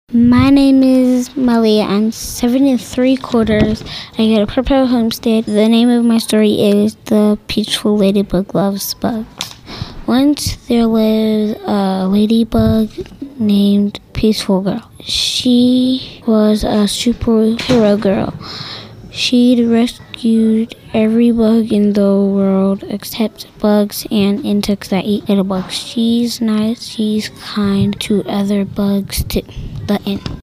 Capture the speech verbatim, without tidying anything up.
My name is Malia. I'm seven and three quarters. I got a purple homestead. The name of my story is The Peaceful Ladybug Loves Bugs. Once there lived a ladybug named Peaceful Girl. She was a superhero girl. She'd rescued every bug in the world except bugs and insects that eat little bugs. She's nice. She's kind to other bugs too. The end.